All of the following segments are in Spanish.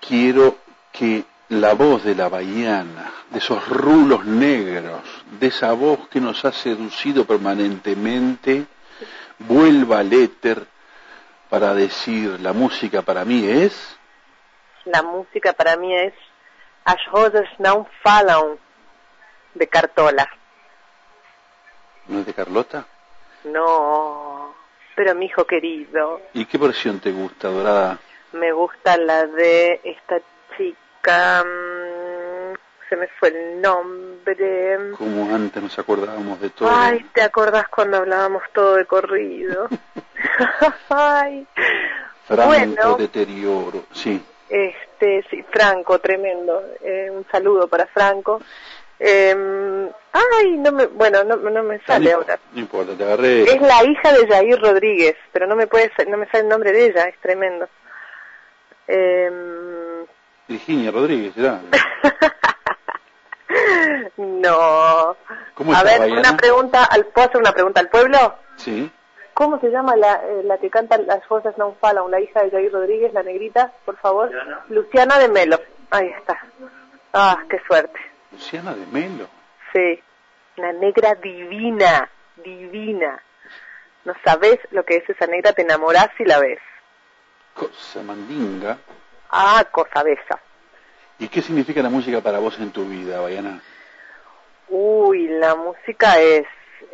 quiero que la voz de la baiana, de esos rulos negros, de esa voz que nos ha seducido permanentemente, vuelva al éter para decir, la música para mí es... La música para mí es As Rosas Não Falam, de Cartola. ¿No es de Carlota? No, pero mi hijo querido. ¿Y qué versión te gusta, Dorada? Me gusta la de esta chica, se me fue el nombre. Como antes nos acordábamos de todo. Ay, ¿te acordás cuando hablábamos todo de corrido? Ay. Franco Bueno, Deterioro, sí. Sí, Franco, tremendo. Un saludo para Franco. Ay, no me sale ahora. No importa, te agarré. Es la hija de Jair Rodríguez, pero no me sale el nombre de ella, es tremendo. Virginia Rodríguez, ¿verdad? No. ¿Cómo A ver, Baiana? ¿Puedo hacer una pregunta al pueblo? Sí. ¿Cómo se llama la que canta Las Rosas No Falam, la hija de Jair Rodríguez, la negrita, por favor? Luciana de Melo. Ahí está. Ah, qué suerte. Luciana de Melo. Sí, una negra divina, divina. No sabés lo que es esa negra, te enamorás si la ves. Cosa mandinga. Ah, cosa besa. ¿Y qué significa la música para vos en tu vida, Baiana? Uy, la música es...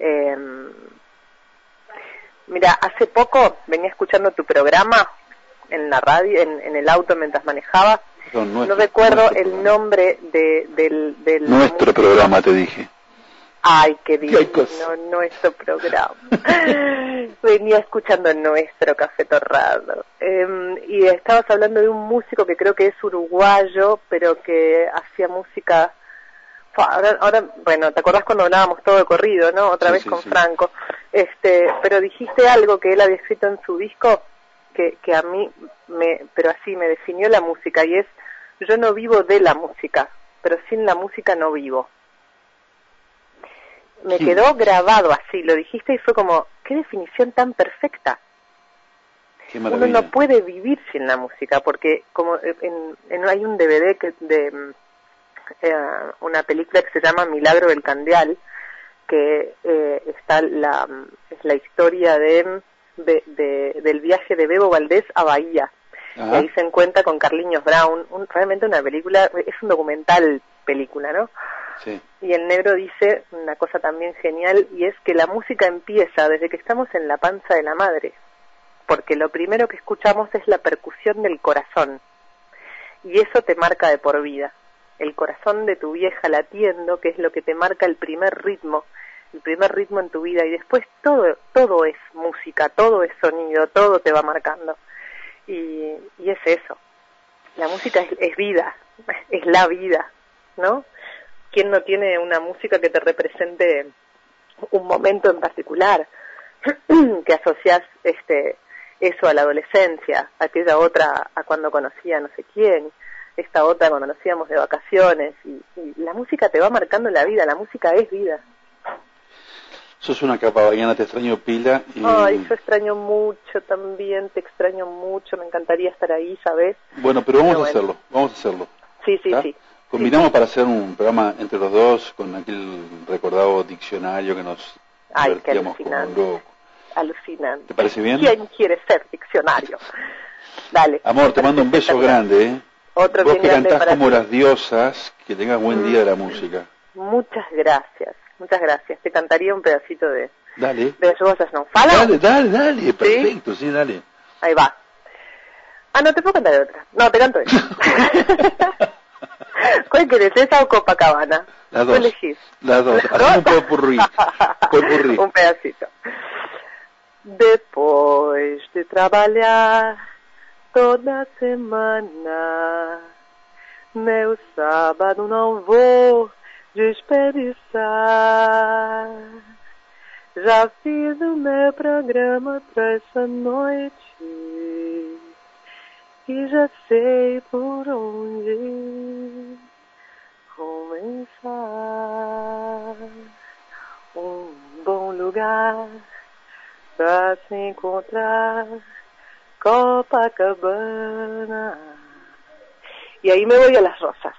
Mira, hace poco venía escuchando tu programa en la radio, en el auto mientras manejaba. Perdón, no recuerdo el nombre del nuestro programa, te dije. Ay, qué divino, nuestro programa. Venía escuchando nuestro Café Torrado. Y estabas hablando de un músico que creo que es uruguayo, pero que hacía música... Ahora, bueno, ¿te acordás cuando hablábamos todo de corrido, no? Otra vez con Franco. Pero dijiste algo que él había escrito en su disco que a mí pero así me definió la música, y es: yo no vivo de la música, pero sin la música no vivo. Me quedó grabado así, lo dijiste y fue como, qué definición tan perfecta. Qué maravilla. Uno no puede vivir sin la música, porque como hay un DVD de una película que se llama Milagro del Candeal, que es la historia del viaje de Bebo Valdés a Bahía. Y ahí se encuentra con Carliños Brown, realmente una película, es un documental película, ¿no? Sí. Y el negro dice una cosa también genial, y es que la música empieza desde que estamos en la panza de la madre, porque lo primero que escuchamos es la percusión del corazón, y eso te marca de por vida. El corazón de tu vieja latiendo, que es lo que te marca el primer ritmo en tu vida, y después todo es música, todo es sonido, todo te va marcando. Y es eso. La música es vida, es la vida, ¿no? ¿Quién no tiene una música que te represente un momento en particular? Que asocias eso a la adolescencia, aquella otra a cuando conocía a no sé quién, esta otra cuando nos íbamos de vacaciones, y la música te va marcando la vida, la música es vida. Sos una capa, Baiana, te extraño pila. Ay, yo extraño mucho también, te extraño mucho, me encantaría estar ahí, ¿sabes? Bueno, pero vamos a hacerlo. Sí. Combinamos para hacer un programa entre los dos con aquel recordado diccionario que nos divertíamos como locos. Alucinante. ¿Te parece bien? ¿Quién quiere ser diccionario? Dale. Amor, te mando un beso grande, ¿eh? Otro vos bien que grande cantás para como ti. las diosas, que tengas buen día de la música. Muchas gracias. Te cantaría un pedacito de Las Rosas No Falam. Dale, perfecto, ¿sí? Dale. Ahí va. Ah, no, te puedo cantar otra. No, te canto esa. ¿Cuál querés, esa o Copacabana? Las dos. Elegís. Las dos. Hacemos un popurrí. Un pedacito. Depois de trabalhar toda semana, meu sábado não vou desperdiçar. Já fiz o meu programa pra essa noite e já sei por onde começar. Um bom lugar pra se encontrar, Copacabana. Y ahí me voy a las rosas.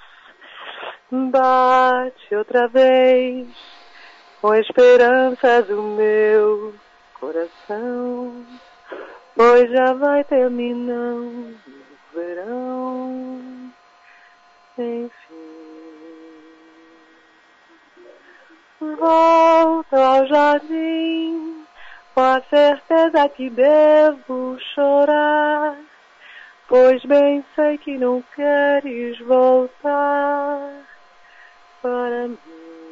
Bate outra vez com esperança do meu coração, pois já vai terminando o verão, enfim. Volto ao jardim com a certeza que devo chorar, pois bem sei que não queres voltar para mim.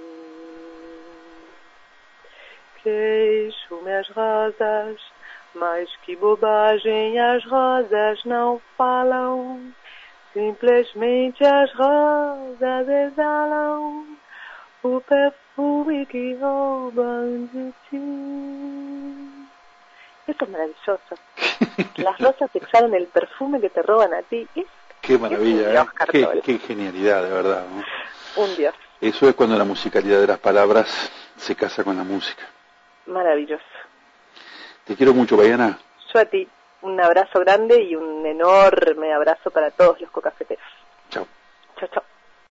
Queixo-me as rosas, mas que bobagem, as rosas não falam, simplesmente as rosas exalam o perfume que roubam de ti. Esto es maravilloso. Las rosas exhalan el perfume que te roban a ti. Qué maravilla, Dios, qué genialidad, de verdad, ¿no? Un Dios. Eso es cuando la musicalidad de las palabras se casa con la música. Maravilloso. Te quiero mucho, Baiana. Yo a ti, un abrazo grande y un enorme abrazo para todos los cocafeteros. Chao. Chao, chao.